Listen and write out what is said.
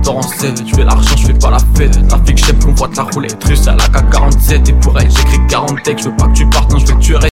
restaurant en 7. Je fais l'argent, je fais pas la fête. La fille que j'aime qu'on voit te la rouler, russe à la K47. Et pour elle j'écris 40 textes, je veux pas que tu partes, non je vais te tuer.